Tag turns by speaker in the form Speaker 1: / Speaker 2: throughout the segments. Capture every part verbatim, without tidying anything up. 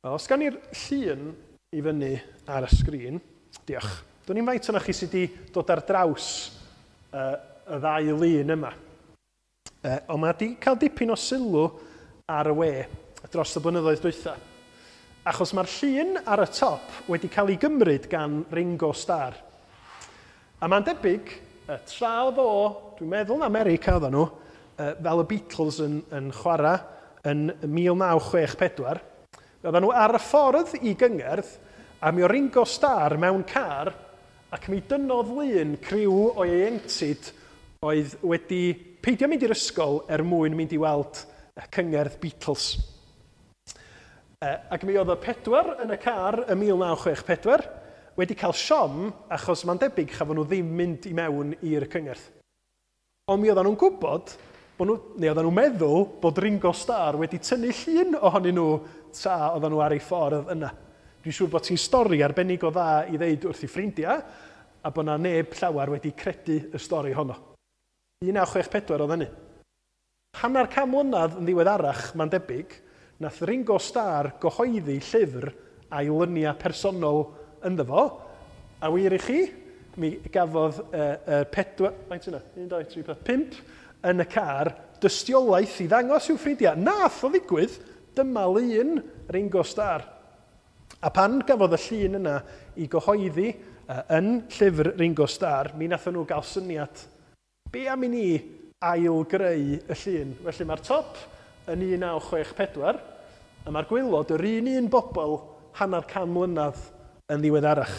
Speaker 1: Os gan i'r llun i fyny ar y sgrin, diolch. Dwi'n i'n faint yna chi sydd wedi dod ar draws uh, y ddau lun yma. Uh, ond mae wedi cael dipyn o sylw ar y we dros y blynyddoedd dwytha. Achos mae'r llun ar y top wedi cael ei gymryd gan Ringo Starr. A mae'n debyg, uh, tra oedd o, dwi'n meddwl yn America oedden nhw, uh, fel y Beatles yn, yn chwarae yn mil naw chwech pedwar, oedden nhw ar y ffordd i gyngerdd, a mi o Ringo Starr mewn car, ac mi dynnodd lun criw o ieuenctid oedd wedi peidio mynd i'r ysgol er mwyn mynd i weld cyngerdd Beatles. Uh, ac mi oedd y pedwar yn y car y mil naw chwech pedwar wedi cael siom achos mae'n debyg chafon nhw ddim mynd i mewn i'r cyngerdd. Ond mi oedden nhw'n gwybod, bod nhw, neu oedden nhw'n meddwl bod Ringo Starr wedi tynnu llun ohonyn nhw ta oedden nhw ar ei ffordd yna. Dwi'n siŵr bod ti'n stori arbennig o dda i ddeud wrth i ffrindiau a bod na neb llawer wedi credu y stori honno. un naw chwech pedwar oedd hynny. Hanner cam mlynedd yn ddiweddarach, mae'n debyg, nath Ringo Starr gyhoeddi llyfr a'i lyniau personol ynddo fo, a wir i chi, mi gafodd y uh, uh, pedwar, faint yna, un, dau, tri, pump yn y car, dystiolaeth i ddangos i'w ffrindiau. Nath o ddigwydd, dyma lun Ringo Starr. A pan gafodd y llun yna i gyhoeddi uh, yn llyfr Ringo Starr, mi nath nhw gael syniad, be am i ni ail-greu y llun? Felly mae'r top yn un naw chwech pedwar, a mae'r gwylod yr un un bobl hanner can mlynedd yn ddiweddarach.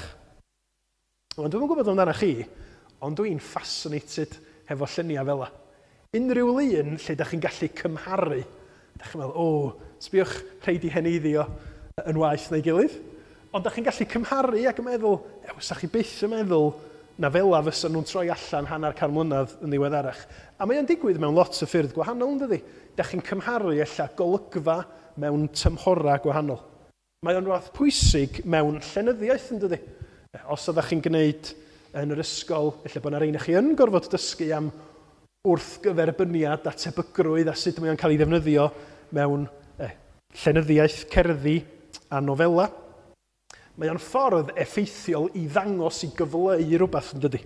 Speaker 1: Ond dwi'n gwybod amdana chi, ond dwi'n fascinated hefo lluniau fel yna. Unrhyw lun lle ydych chi'n gallu cymharu. Ydych chi'n meddwl, o, sbiwch rhaid i heneiddio yn waith neu gilydd. Ond ydych chi'n gallu cymharu ac yn meddwl, ew, sa chi byth yn meddwl na fela fysa nhw'n troi allan hanner can mlynedd yn ddiweddarach. A mae'n digwydd mewn lot o ffyrdd gwahanol, ynddi? Ydych chi'n cymharu ella golygfa mewn tymhora gwahanol. Mae o'n rhaid pwysig mewn llenyddiaeth, ynddi? Os ydych chi'n gwneud yn yr ysgol, ella bod yna rhain chi yn gorfod dysgu am wrthgyferbyniad a tebygrwydd a sut mae'n cael ei ddefnyddio mewn eh, llenyddiaeth, cerddi a nofela. Mae o'n ffordd effeithiol i ddangos i gyfleu rhywbeth yn dydi.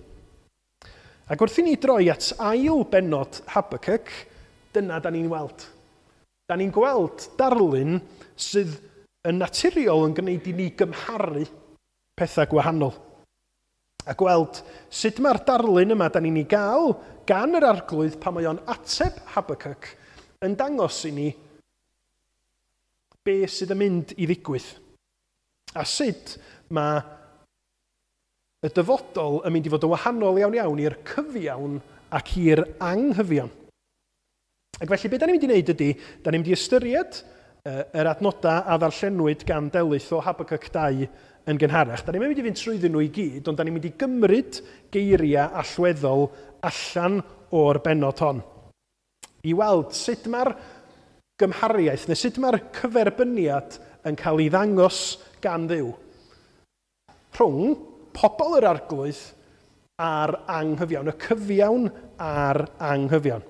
Speaker 1: Ac wrth i ni droi at ail benod Habakkuk, dyna da ni'n weld. Da ni'n gweld darlun sydd yn naturiol yn gwneud i ni gymharu pethau gwahanol. A gweld sut mae'r darlun yma da ni'n ei gael gan yr arglwydd pan mae o'n ateb Habakkuk yn dangos i ni be sydd yn mynd i ddigwydd. A sut mae y dyfodol yn mynd i fod yn wahanol iawn iawn i'r cyfiawn ac i'r anghyfiawn. Ac felly, beth da ni'n mynd i wneud ydy, da ni'n mynd i ystyried uh, yr adnodau a ddarllenwyd gan Delyth o Habakkuk dau yn gynharach. Da ni'n mynd i fynd trwyddyn nhw i gyd, ond da ni'n mynd i gymryd geiriau allweddol allan o'r benod hon. I weld sut mae'r gymhariaeth, neu sut mae'r cyferbyniad yn cael ei ddangos gan Dduw rhwng pobl yr arglwydd a'r anghyfiawn, y cyfiawn a'r anghyfiawn.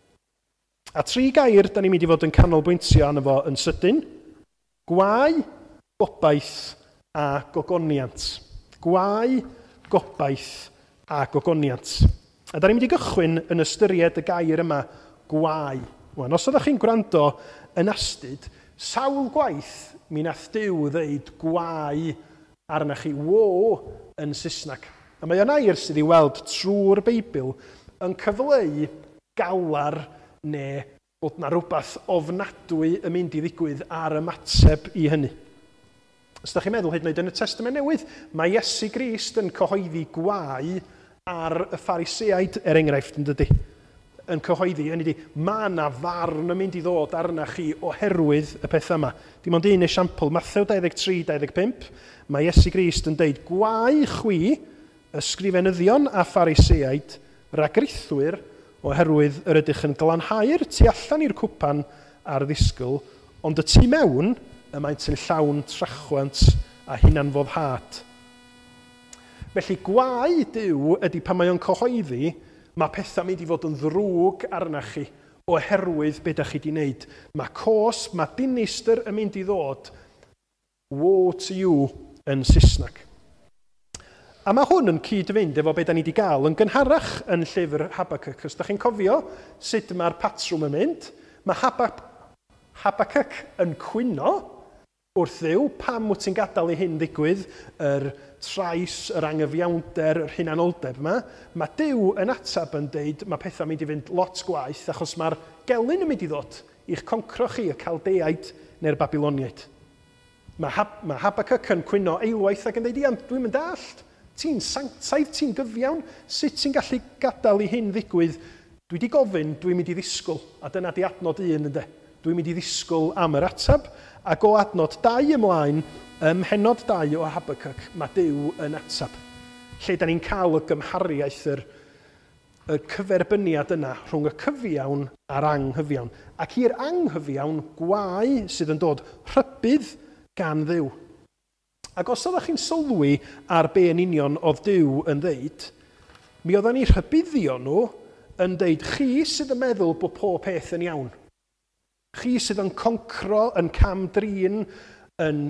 Speaker 1: A tri gair da ni'n mynd i fod yn canolbwyntio arno fo yn sydyn: gwau, gobaith a gogoniant. Gwau, gobaith a gogoniant. A da ni'n mynd i gychwyn yn ystyried y gair yma, gwau. Wan, os ydych chi'n gwrando yn astyd, sawl gwaith mi nath Duw ddeud gwau arna chi, wo, yn Saesneg. A mae yna air sydd i weld trwy'r Beibl yn cyfleu galar neu bod na rhywbeth ofnadwy yn mynd i ddigwydd ar ymateb i hynny. Os ydych chi'n meddwl hyd yn oed yn y Testament Newydd, mae Iesu Grist yn cyhoeddi gwau ar y Phariseaid, er enghraifft, yn dydy. Yn cyhoeddi, yn ydy, mae yna farn yn mynd i ddod arna chi oherwydd y peth yma. Dim ond un esiampl, Mathew dau ddeg tri dau ddeg pump, mae Iesu Grist yn deud, gwau chwi, ysgrifenyddion a Phariseaid, ragrithwyr, oherwydd yr ydych yn glanhau'r tu allan i'r cwpan a'r ddisgwyl, ond y tu mewn y maent yn llawn trachwant a hunanfoddhad. Felly gwau Duw ydy pan mae o'n cyhoeddi, mae pethau mynd i fod yn ddrwg arna chi oherwydd beth ydych chi wedi wneud. Mae cos, mae dinistyr yn mynd i ddod woe to you yn Saesneg. A mae hwn yn cyd-fynd efo beth da ni wedi gael yn gynharach yn llyfr Habakkuk. Os da chi'n cofio sut mae'r patrwm yn mynd, mae Habakkuk yn cwyno wrth Dduw, pam wyt ti'n gadael i hyn ddigwydd, yr trais, yr anghyfiawnder, yr hunanoldeb yma. Mae Duw yn atab yn deud, mae pethau'n mynd i fynd lot gwaith, achos mae'r gelyn yn mynd i ddod i'ch concro chi, y Caldeaid neu'r Babiloniaid. Mae, Hab mae Habakkuk yn cwyno eilwaith ac yn deud, ia, dwi'n mynd allt, ti'n sanctaidd, ti'n gyfiawn, sut ti'n gallu gadael i hyn ddigwydd? Dwi wedi gofyn, dwi'n mynd i ddisgwyl, a dyna di adnod un ynddo. Dwi'n mynd i ddisgwyl am yr atab, ac o adnod dau ymlaen, ym mhenod dau o Habakkuk, mae Duw yn atab. Lle da ni'n cael y gymhariaeth, yr, y cyferbyniad yna rhwng y cyfiawn a'r anghyfiawn. Ac i'r anghyfiawn, gwau sydd yn dod rhybydd gan Dduw. Ac os oeddech chi'n sylwi ar be yn union oedd Duw yn ddeud, mi oedden ni rhybuddio nhw yn deud, chi sydd yn meddwl bod pob peth yn iawn. Chi sydd yn concro, yn camdrin, yn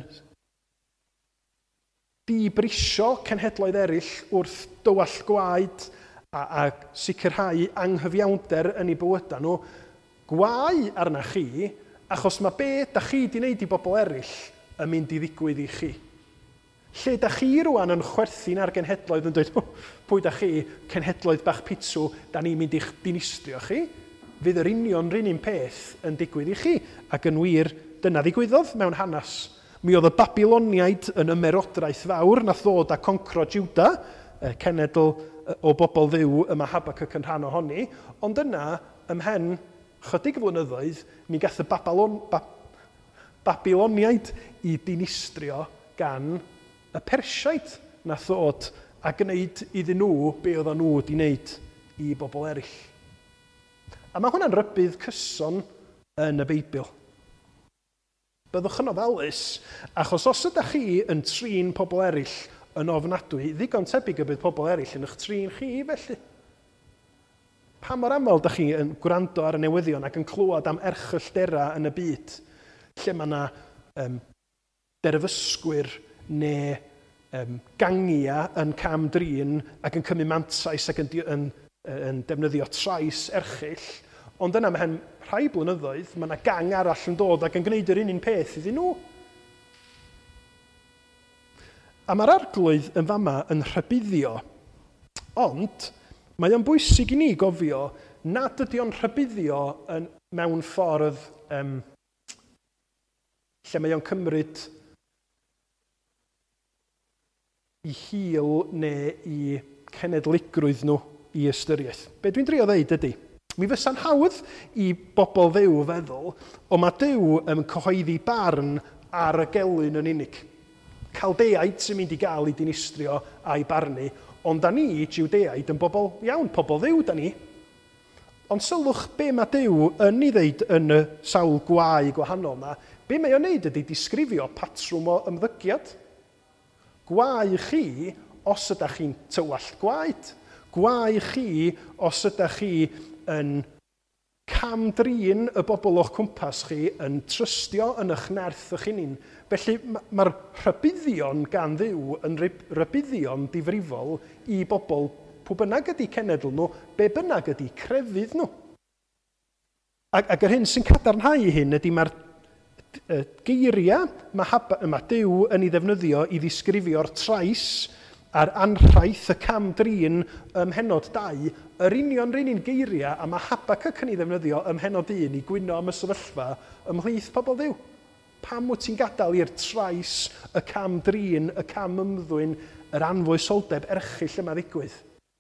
Speaker 1: dibrisio cenhedloedd eraill wrth dywall gwaed a, a sicrhau anghyfiawnder yn ei bywydau nhw, gwau arna chi, achos mae be da chi wedi wneud i bobl eraill yn mynd i ddigwydd i chi. Lle da chi rwan yn chwerthu'n ar genhedloedd yn dweud, pwy da chi, cenhedloedd bach pitsw, da ni'n mynd i'ch dinistrio chi, fydd yr union rhan un peth yn digwydd i chi, ac yn wir, dyna ddigwyddodd mewn hanes. Mi oedd y Babiloniaid yn ymerodraeth fawr, nath ddod a concro Juda, cenedl o bobl Dduw yma Habakkuk yn rhan ohoni, ond yna, ymhen chydig flynyddoedd, mi gath y Babilon, ba, Babiloniaid i dinistrio gan y Persiaid nath ddod a gwneud iddyn nhw be oedden nhw wedi wneud i bobl eraill. A mae hwnna'n rybydd cyson yn y Beibl. Byddwch yn ofalus, achos os ydych chi yn trin pobl eraill yn ofnadwy, ddigon tebyg y bydd pobl eraill yn eich trin chi felly. Pa mor aml ydych chi yn gwrando ar y newyddion ac yn clywed am erchylltera yn y byd, lle mae yna um, derfysgwyr neu um, gangia yn camdrin ac yn cymryd mantais ac yn, yn, yn defnyddio trais erchyll, ond yna mewn rhai blynyddoedd, mae yna gang arall yn dod ac yn gwneud yr un un peth iddyn nhw. A mae'r arglwydd yn fama yn rhybuddio, ond mae o'n bwysig i ni gofio nad ydy o'n rhybuddio yn, mewn ffordd um, lle mae o'n cymryd i hil neu i cenedligrwydd nhw i ystyriaeth. Be dwi'n drio ddeud ydy, mi fysa'n hawdd i bobl Dduw feddwl, o mae Duw yn cyhoeddi barn ar y gelyn yn unig. Caldeaid sy'n mynd i gael i dinistrio a'i barnu, ond da ni, Jiwdeaid, yn bobl iawn, pobl Dduw da ni. Ond sylwch be mae Duw yn ei ddeud yn y sawl gwau gwahanol yma, be mae o'n neud ydy disgrifio patrwm o ymddygiad. Gwau chi os ydych chi'n tywallt gwaed. Gwau chi os ydych chi yn camdrin y bobl o'ch cwmpas chi, yn trystio yn eich nerth eich unin. Felly mae'r rhybuddion gan Dduw yn rhybuddion difrifol i bobl pwy bynnag ydy cenedl nhw, be bynnag ydy crefydd nhw. Ac, ac yr hyn sy'n cadarnhau hyn ydy mae'r geiriau mae, mae Duw yn ei ddefnyddio i ddisgrifio'r trais a'r anrhaith y camdrin ym mhenod dau, yr union rhan un geiriau a mae Habakkuk yn ei ddefnyddio ym mhenod un i gwyno am y sefyllfa ymhlith pobl Dduw. Pam wyt ti'n gadael i'r trais, y camdrin, y cam ymddwyn, yr anfoesoldeb erchyll yma ddigwydd?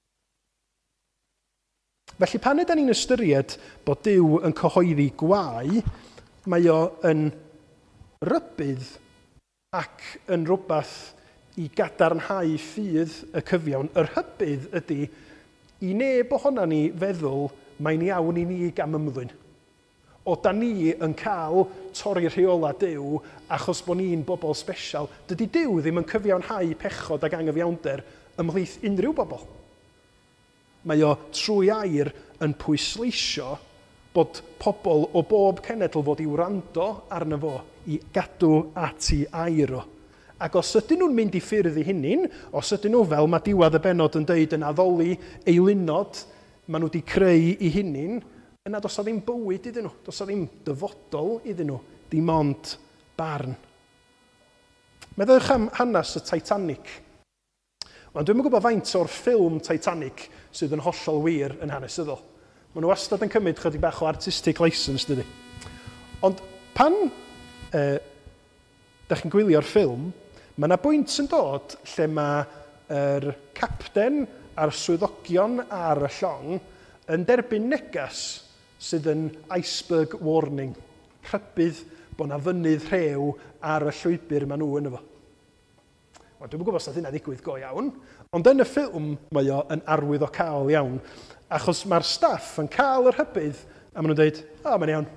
Speaker 1: Felly pan ydyn ni'n ystyried bod Duw yn cyhoeddi gwau, mae o yn rybydd ac yn rhywbeth i gadarnhau ffydd y cyfiawn. Yr hybydd ydy i neb ohona ni feddwl mae'n iawn i ni gam ymddwyn. O da ni yn cael torri rheola Duw achos bod ni'n bobl sbesial. Dydy Duw ddim yn cyfiawnhau pechod ag anghyfiawnder ymhlith unrhyw bobl. Mae o trwy air yn pwysleisio bod pobl o bob cenedl fod i wrando arno fo i gadw at ei air o. Ac os ydyn nhw'n mynd i ffyrdd i hunin, os ydyn nhw fel mae diwedd y benod yn deud yn addoli eilunod, maen nhw wedi creu i hunin, yna dos o ddim bywyd iddyn nhw, dos o ddim dyfodol iddyn nhw, dim ond barn. Meddylwch am hanes y Titanic. Wel, dwi'n gwybod faint o'r ffilm Titanic sydd yn hollol wir yn hanesyddol. Maen nhw wastad yn cymryd chydig bach o artistic license, dydy. Ond pan e, da chi'n gwylio'r ffilm, mae yna bwynt yn dod lle mae'r capten a'r swyddogion ar y llong yn derbyn negas sydd yn iceberg warning. Rhybydd bod yna fynydd rhew ar y llwybr maen nhw yn efo. Wel, dwi'n gwybod os yna hynna ddigwydd go iawn, ond yn y ffilm mae o yn arwyddocaol iawn, achos mae'r staff yn cael yr hybydd a maen nhw'n dweud, o, mae'n iawn.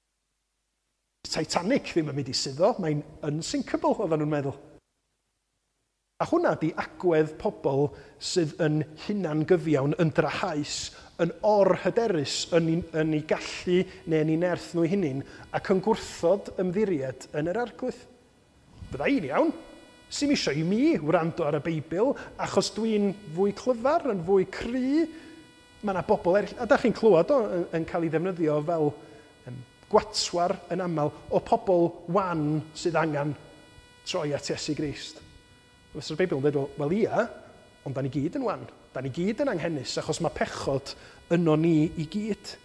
Speaker 1: Titanic ddim yn mynd i suddo, mae'n unsinkable, oedden nhw'n meddwl. A hwnna di agwedd pobl sydd yn hunan gyfiawn, yn drahaus, yn orhyderus yn, yn ei gallu neu yn ei nerth nhw hunin, ac yn gwrthod ymddiried yn yr arglwydd. Bydda i'n iawn. Sy'n isio i mi wrando ar y Beibl, achos dwi'n fwy clyfar, yn fwy cry. Mae yna bobl eraill, a da chi'n clywed o yn, yn cael ei ddefnyddio fel um, gwatswar yn aml o pobl wan sydd angen troi at Iesu Grist. Fysa'r Beibl yn dweud, wel ia, ond da ni gyd yn wan. Da ni gyd yn anghennus, achos mae pechod yno ni i gyd.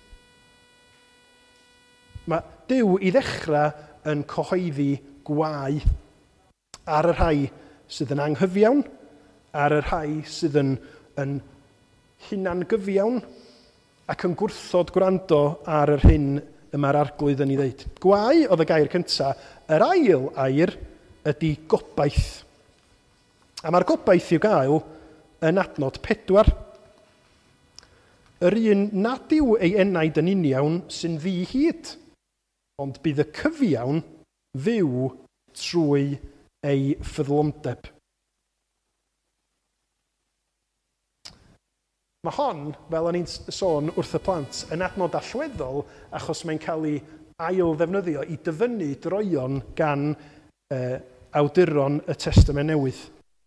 Speaker 1: Mae Duw i ddechrau yn cyhoeddi gwau ar y rhai sydd yn anghyfiawn, ar y rhai sydd yn, yn hunan gyfiawn, ac yn gwrthod gwrando ar yr hyn y mae'r arglwydd yn ei ddeud. Gwau oedd y gair cyntaf, yr ail air ydy gobaith. A mae'r gobaith i'w gael yn adnod pedwar. Yr un nad yw ei enaid yn uniawn sy'n ddi hyd, ond bydd y cyfiawn fyw trwy ei ffyddlondeb. Mae hon, fel o'n i'n sôn wrth y plant, yn adnod allweddol achos mae'n cael ei ail ddefnyddio i dyfynnu droion gan uh, awduron y Testament Newydd.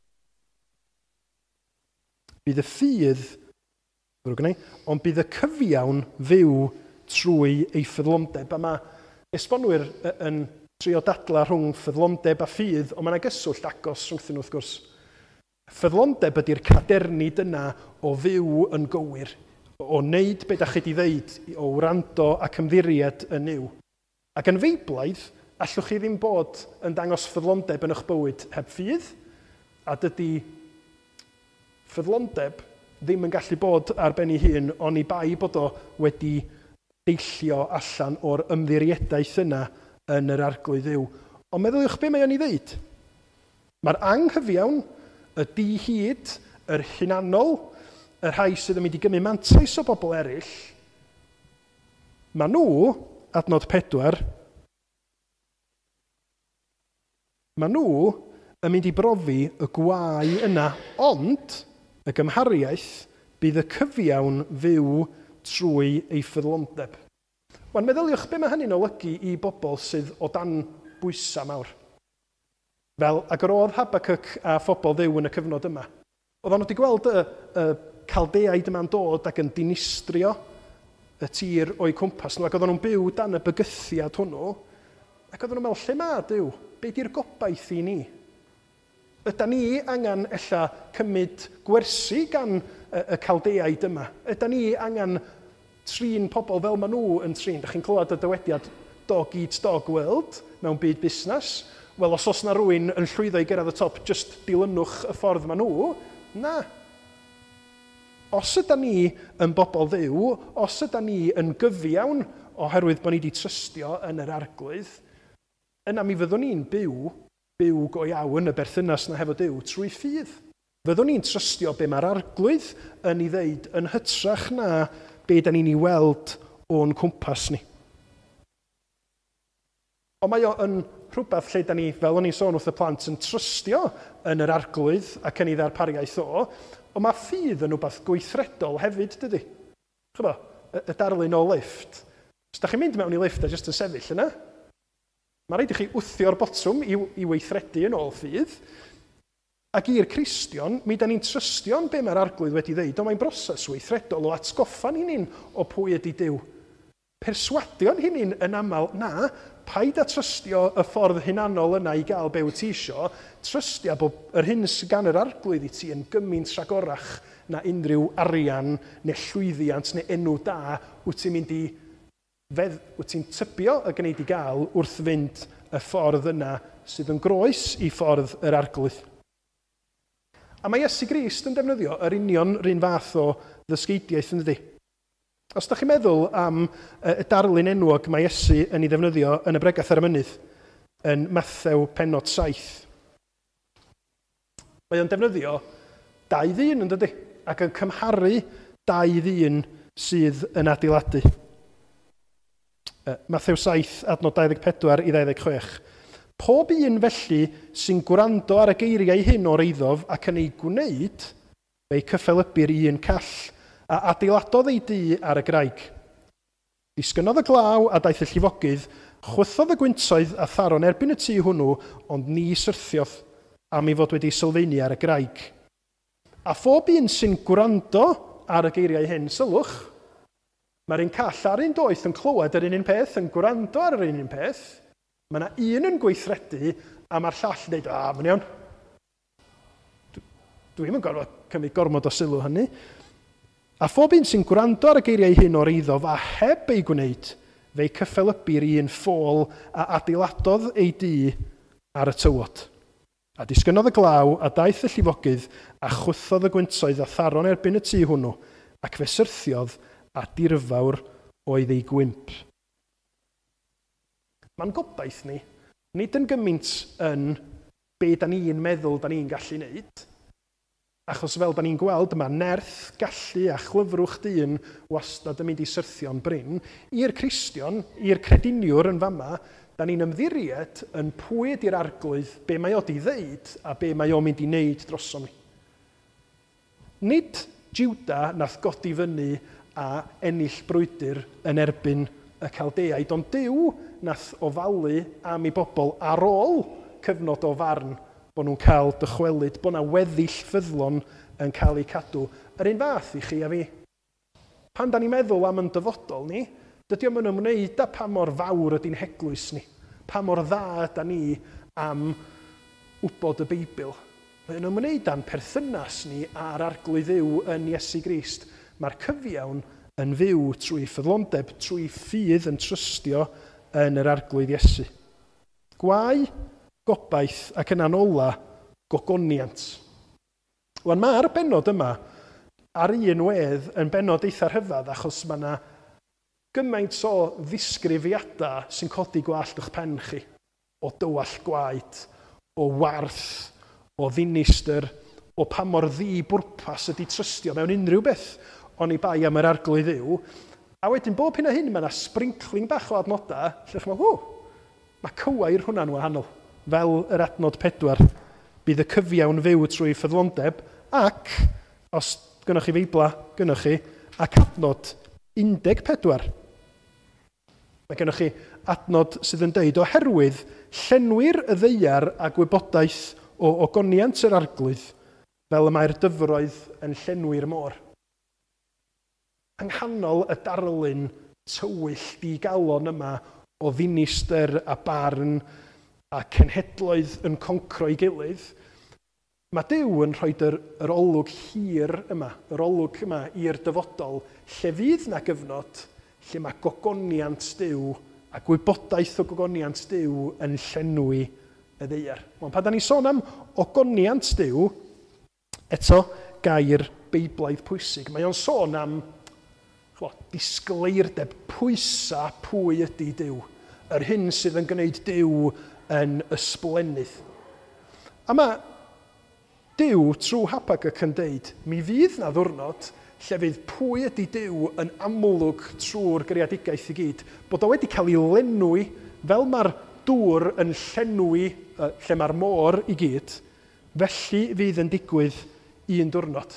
Speaker 1: Bydd y ffydd, ond bydd y cyfiawn fyw trwy ei ffyddlondeb. A mae esbonwyr yn trio dadla rhwng ffyddlondeb a ffydd, ond mae yna gyswllt agos rhwngthyn nhw wrth gwrs. Ffyddlondeb ydy'r cadernid yna o fyw yn gywir, o wneud beth ydych chi wedi ddeud, o wrando ac ymddiried yn yw. Ac yn feiblaidd, allwch chi ddim bod yn dangos ffyddlondeb yn eich bywyd heb ffydd, a dydy ffyddlondeb ddim yn gallu bod ar ben ei hun, ond i bai bod o wedi deillio allan o'r ymddirieddaeth yna yn yr arglwydd Dduw. Ond meddyliwch be mae o'n ei ddeud. Mae'r anghyfiawn, y di-hyd, yr hunanol, y rhai sydd yn mynd i gymryd mantais o bobl eraill, mae nhw, adnod pedwar, mae nhw yn mynd i brofi y gwau yna, ond y gymhariaeth bydd y cyfiawn fyw trwy ei ffyddlondeb. Wan, meddyliwch be mae hynny'n olygu i bobl sydd o dan bwysa mawr. Fel, ac yr oedd Habacuc a phobl Dduw yn y cyfnod yma. Oedden nhw wedi gweld y, y caldeaid yma'n dod ac yn dinistrio y tir o'i cwmpas nhw, ac oedden nhw'n byw dan y bygythiad hwnnw, ac oedden nhw'n meddwl, lle ma Dduw? Be di'r gobaith i ni? Yda ni angen ella cymryd gwersi gan y, y caldeaid yma? Yda ni angen trin pobl fel maen nhw yn trin? Da chi'n clywed y dywediad dog eats dog world mewn byd busnes? Wel, os oes na rwy'n yn llwyddo i gyrraedd y top, just dilynwch y ffordd maen nhw, na. Os yda ni yn bobl Dduw, os yda ni yn gyfiawn oherwydd bod ni wedi trystio yn yr arglwydd, yna mi fyddwn ni'n byw, byw go iawn y berthynas na hefo Dduw trwy ffydd. Fyddwn ni'n trystio be mae'r arglwydd yn ei ddeud yn hytrach na be da ni'n ei weld o'n cwmpas ni. Ond mae o yn rhywbeth lle da ni, fel o'n i'n sôn wrth y plant, yn trystio yn yr arglwydd ac yn ei ddarpariaeth o, ond mae ffydd yn rhywbeth gweithredol hefyd, dydy. Chyfo, y darlun o lift. Os da chi'n mynd mewn i lift a jyst yn sefyll yna, Mae rhaid i chi wthio'r botwm i, i weithredu yn ôl ffydd. Ac i'r Cristion, mi da ni'n trystio'n be mae'r arglwydd wedi dweud, ond mae'n broses weithredol o atgoffa'n hynny'n o pwy ydy Duw. Perswadio'n hynny'n yn aml, na, paid a trystio y ffordd hunanol yna i gael be wyt ti isio, trystio bod yr hyn sy'n gan yr arglwydd i ti yn gymaint rhagorach na unrhyw arian neu llwyddiant neu enw da wyt ti'n mynd i fedd, wyt ti'n tybio y gwneud i gael wrth fynd y ffordd yna sydd yn groes i ffordd yr arglwydd. A mae Iesu Grist yn defnyddio yr union rhan fath o ddysgeidiaeth yn dydi. Os ydych chi'n meddwl am y darlun enwog mae Iesu yn ei ddefnyddio yn y bregath ar y mynydd, yn Mathew pennod saith, mae o'n defnyddio dau ddyn yn dydi, ac yn cymharu dau ddyn sydd yn adeiladu. Mathew saith, adnod dau ddeg pedwar i dau ddeg chwech. Pob un felly sy'n gwrando ar y geiriau hyn o'r eiddof ac yn ei gwneud, fe'i cyffelybu'r un call, a adeiladodd ei dŷ ar y graig. Disgynnodd y glaw a daeth y llifogydd, chwythodd y gwyntoedd a tharon erbyn y tŷ hwnnw, ond ni syrthiodd am ei fod wedi sylfaenu ar y graig. A phob un sy'n gwrando ar y geiriau hyn, sylwch, mae'r un call a'r un doeth yn clywed yr un un peth, yn gwrando ar yr un un peth. Mae yna un yn gweithredu a mae'r llall yn dweud, a, mae'n iawn. Dwi'n yn gorfod cymryd gormod o sylw hynny. A phob un sy'n gwrando ar y geiriau hyn o'r eiddof a heb ei gwneud, fe'i cyffelybu'r un ffôl a adeiladodd ei dŷ ar y tywod. A disgynnodd y glaw a daeth y llifogydd a chwythodd y gwyntoedd a tharon erbyn y tŷ hwnnw ac fe syrthiodd a dirfawr oedd ei gwymp. Mae'n gobaith ni, nid yn gymaint yn be da ni'n meddwl da ni'n gallu wneud, achos fel da ni'n gweld yma nerth, gallu a chlyfrwch dyn wastad yn mynd i syrthio'n bryn, i'r Cristion, i'r crediniwr yn fama, da ni'n ymddiried yn pwy ydy'r arglwydd, be mae o di ddeud a be mae o mynd i wneud drosom ni. Nid Jiwda nath godi fyny a ennill brwydr yn erbyn y Caldeaid, ond Duw nath ofalu am ei bobl ar ôl cyfnod o farn bod nhw'n cael dychwelyd, bod yna weddill ffyddlon yn cael ei cadw. Yr un fath i chi a fi. Pan da ni'n meddwl am yn dyfodol ni, dydy o'n ymwneud â pa mor fawr ydy'n heglwys ni, pa mor dda yda ni am wybod y Beibl. Mae'n ymwneud â'n perthynas ni a'r arglwydd Dduw yn Iesu Grist. Mae'r cyfiawn yn fyw trwy ffyddlondeb, trwy ffydd yn trystio yn yr arglwydd Iesu. Gwau, gobaith ac yn anola gogoniant. Wan mae'r benod yma ar un wedd yn benod eitha rhyfedd achos mae yna gymaint o ddisgrifiadau sy'n codi gwallt eich pen chi, o dywall gwaed, o warth, o ddinistyr, o pa mor ddi bwrpas ydy trystio mewn unrhyw beth o'n i bai am yr arglwydd Dduw. A wedyn bob hyn a hyn mae yna sprinkling bach o adnodau lle chi'n meddwl, ww, mae cywair hwnna'n wahanol. Fel yr adnod pedwar, bydd y cyfiawn fyw trwy ffyddlondeb ac, os gynnwch chi feibla, gynnwch chi, ac adnod un deg pedwar. Mae gynnwch chi adnod sydd yn deud oherwydd llenwir y ddeiar a gwybodaeth o ogoniant yr arglwydd fel y mae'r dyfroedd yn llenwi'r môr. Anghanol y darlun tywyll di-galon yma o ddinistyr a barn a cenhedloedd yn concro i gilydd, mae Duw yn rhoi yr, yr olwg hir yma, yr olwg yma i'r dyfodol, lle fydd na gyfnod lle mae gogoniant Duw a gwybodaeth o gogoniant Duw yn llenwi y ddeiar. Ond pan da ni sôn am ogoniant Duw, eto gair Beiblaidd pwysig. Mae o'n sôn am chlo, disgleirdeb pwysa pwy ydy Duw, yr hyn sydd yn gwneud Duw yn ysblennydd. A mae Duw trwy Habakkuk yn deud, mi fydd na ddwrnod lle fydd pwy ydy Duw yn amlwg trwy'r greadigaeth i gyd, bod o wedi cael ei lenwi fel mae'r dŵr yn llenwi lle mae'r môr i gyd, felly fydd yn digwydd un diwrnod.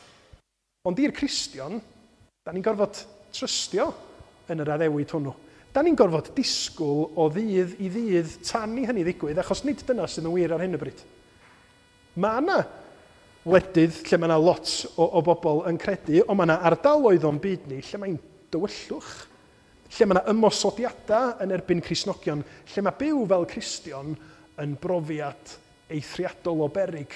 Speaker 1: Ond i'r Cristion, da ni'n gorfod trystio yn yr addewid hwnnw. da ni'n gorfod disgwyl o ddydd i ddydd tan i hynny ddigwydd, achos nid dyna sydd yn wir ar hyn o bryd. Mae yna wledydd lle mae yna lot o, o bobl yn credu, ond mae yna ardaloedd o'n byd ni lle mae'n dywyllwch, lle mae yna ymosodiadau yn erbyn Cristnogion, lle mae byw fel Cristion yn brofiad eithriadol o beryg.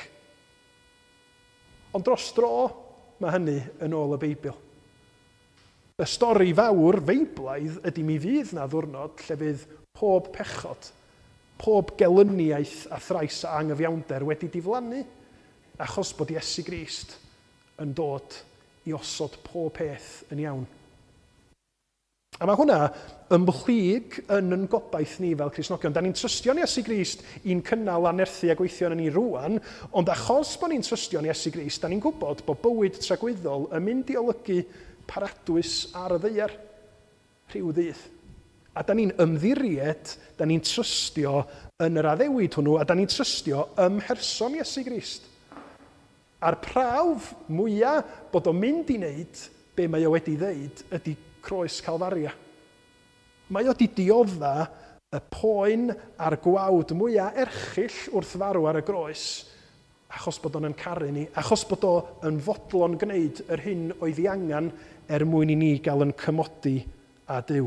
Speaker 1: Ond dros dro, mae hynny yn ôl y Beibl. Y stori fawr feiblaidd ydy mi fydd na ddwrnod lle fydd pob pechod, pob gelyniaeth a thrais a anghyfiawnder wedi diflannu, achos bod Iesu Grist yn dod i osod pob peth yn iawn. A mae hwnna yn blyg yn yn gobaith ni fel Cristnogion. Da ni'n trystio'n Iesu Grist i'n cynnal a nerthu a gweithio yn ni rwan, ond achos bod ni'n trystio'n Iesu Grist, da ni'n gwybod bod bywyd tragwyddol yn mynd i olygu paradwys ar y ddaear rhyw ddydd. A da ni'n ymddiried, da ni'n trystio yn yr addewid hwnnw, a da ni'n trystio ym mherson Iesu Grist. A'r prawf mwyaf bod o'n mynd i wneud be mae o wedi ddeud ydy croes Calfaria. Mae o wedi diodda y poen a'r gwawd mwyaf erchyll wrth farw ar y groes, achos bod o'n yn caru ni, achos bod o yn fodlon gwneud yr hyn oedd ei angen er mwyn i ni gael yn cymodi a Duw.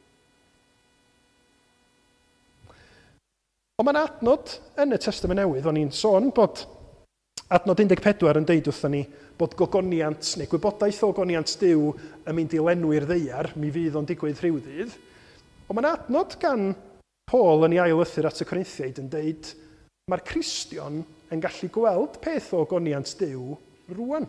Speaker 1: Ond mae'n adnod yn y Testament Newydd, o'n i'n sôn bod adnod un deg pedwar yn deud wrthon ni bod gogoniant neu gwybodaeth o gogoniant Duw yn mynd i lenwi'r ddaear, mi fydd o'n digwydd rhyw ddydd. Ond mae'n adnod gan Paul yn ei ailythyr at y Corinthiaid yn deud mae'r Cristion yn gallu gweld peth o gogoniant Duw rwan.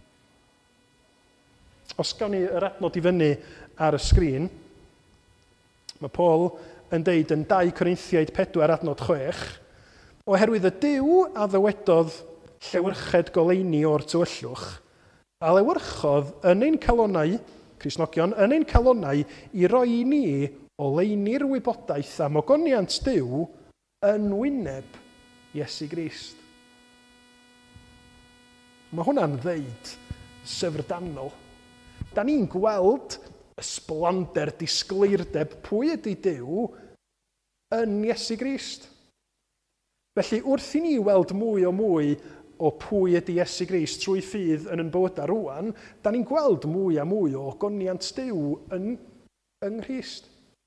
Speaker 1: Os gawn ni yr adnod i fyny ar y sgrin, mae Paul yn deud yn dau Corinthiaid pedwar adnod chwech, oherwydd y Duw a ddywedodd llewyrched goleini o'r tywyllwch, a lewyrchodd yn ein calonnau, Cristnogion, yn ein calonnau i roi ni o leini'r wybodaeth am ogoniant Duw yn wyneb Iesu Grist. Mae hwnna'n ddeud syfrdanol. Da ni'n gweld ysblander, disgleirdeb pwy ydy Duw yn Iesu Grist. Felly wrth i ni weld mwy o mwy o pwy ydy Iesu Grist trwy ffydd yn yn bywydau rwan, da ni'n gweld mwy a mwy o goniant Duw yn, yng Nghrist.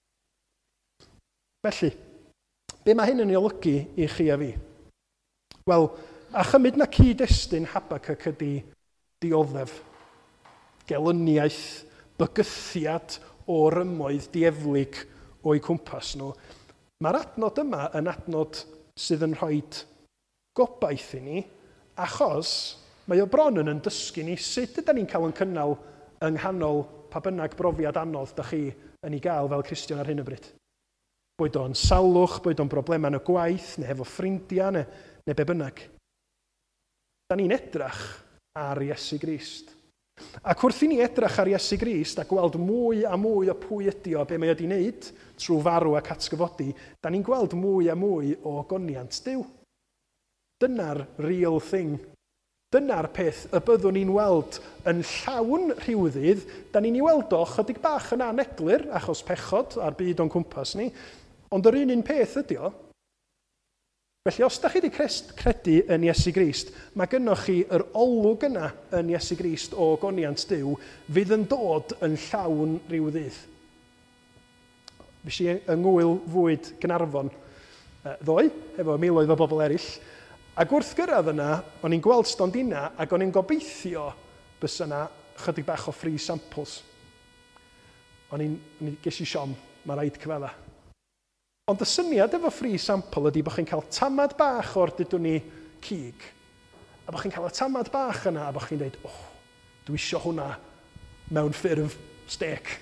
Speaker 1: Felly, be mae hyn yn ei olygu i chi a fi? Wel, a chymryd na cyd-destun Habacuc ydy dioddef, gelyniaeth, bygythiad o rymoedd dieflig o'i cwmpas nhw. Mae'r adnod yma yn adnod sydd yn rhoi gobaith i ni, achos mae o bron yn yn dysgu ni sut ydym ni'n cael yn cynnal yng nghanol pa bynnag brofiad anodd da chi yn ei gael fel Cristion ar hyn o bryd. Boed o'n salwch, boed o'n broblemau yn y gwaith, neu efo ffrindiau, neu, neu be bynnag. Da ni'n edrach ar Iesu Grist. Ac wrth i ni edrach ar Iesu Grist a gweld mwy a mwy o pwy ydi o be mae wedi wneud trwy farw ac atgyfodi, da ni'n gweld mwy a mwy o goniant Duw. Dyna'r real thing. Dyna'r peth y byddwn ni'n weld yn llawn rhywddydd, da ni'n ei weld o chydig bach yn aneglur achos pechod a'r byd o'n cwmpas ni, ond yr un un peth ydi o. Felly os da chi wedi credu yn Iesu Grist, mae gennych chi yr olwg yna yn Iesu Grist o goniant Duw, fydd yn dod yn llawn rhyw ddydd. Fes i yng ngwyl fwyd Gaernarfon ddoe, efo miloedd o bobl eraill, ac wrth gyrraedd yna, o'n i'n gweld stondina ac o'n i'n gobeithio bys yna chydig bach o free samples. O'n i'n ges i siom, mae rhaid cyfela. Ond y syniad efo free sample ydy bod chi'n cael tamad bach o'r dydwn ni cig, a bod chi'n cael y tamad bach yna, a bod chi'n dweud, oh, dwi isio hwnna mewn ffurf stec.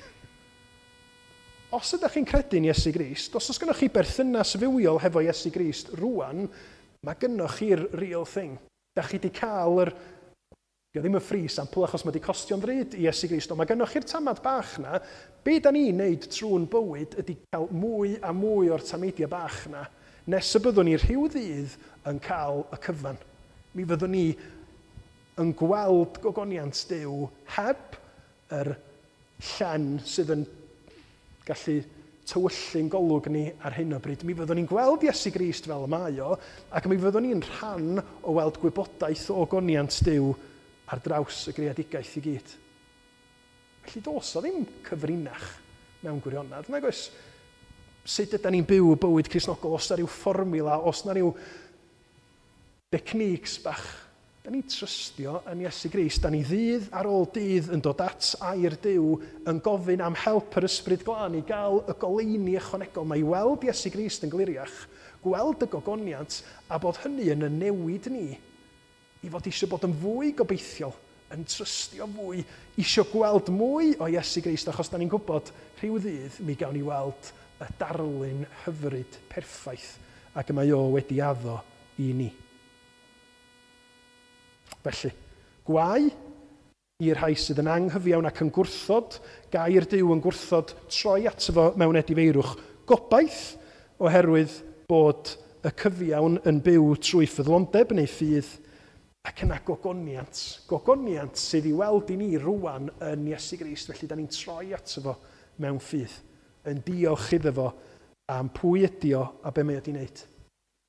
Speaker 1: Os ydych chi'n credu'n Iesu Grist, os oes gennych chi berthynas fywiol hefo Iesu Grist rwan, mae gennych chi'r real thing. Da chi wedi cael yr, ddim y free sample achos mae wedi costio'n ddrud i Iesu Grist, ond mae gennych chi'r tamad bach na. Be da ni'n neud trwy'n bywyd ydy cael mwy a mwy o'r tameidiau bach na, nes y byddwn ni rhyw ddydd yn cael y cyfan. Mi fyddwn ni yn gweld gogoniant Duw heb yr llen sydd yn gallu tywyllu'n golwg ni ar hyn o bryd. Mi fyddwn ni'n gweld Iesu Grist fel y mae o, ac mi fyddwn ni'n rhan o weld gwybodaeth o ogoniant Duw ar draws y greadigaeth i gyd. Felly dos o ddim cyfrinach mewn gwirionedd. Nag oes, sut ydym ni'n byw y bywyd Cristnogol, os na ryw fformula, os na ryw techniques bach. Da ni'n trystio yn Iesu Grist, da ni ddydd ar ôl dydd yn dod at air Duw, yn gofyn am help yr ysbryd glân i gael y goleini ychwanegol. Mae i weld Iesu Grist yn gliriach, gweld y gogoniant, a bod hynny yn y newid ni, i fod eisiau bod yn fwy gobeithiol, yn trystio fwy, eisiau gweld mwy o Iesu Grist, achos da ni'n gwybod rhyw ddydd mi gawn ni weld y darlun hyfryd perffaith, ac y mae o wedi addo i ni. Felly, gwau i'r rhai sydd yn anghyfiawn ac yn gwrthod, gair Duw yn gwrthod troi ato fo mewn edifeirwch gobaith, oherwydd bod y cyfiawn yn byw trwy ffyddlondeb neu ffydd, ac yna gogoniant, gogoniant sydd i weld i ni rwan yn Iesu Grist, felly da ni'n troi ato fo mewn ffydd, yn diolch iddo fo am pwy ydi o a be mae o di wneud.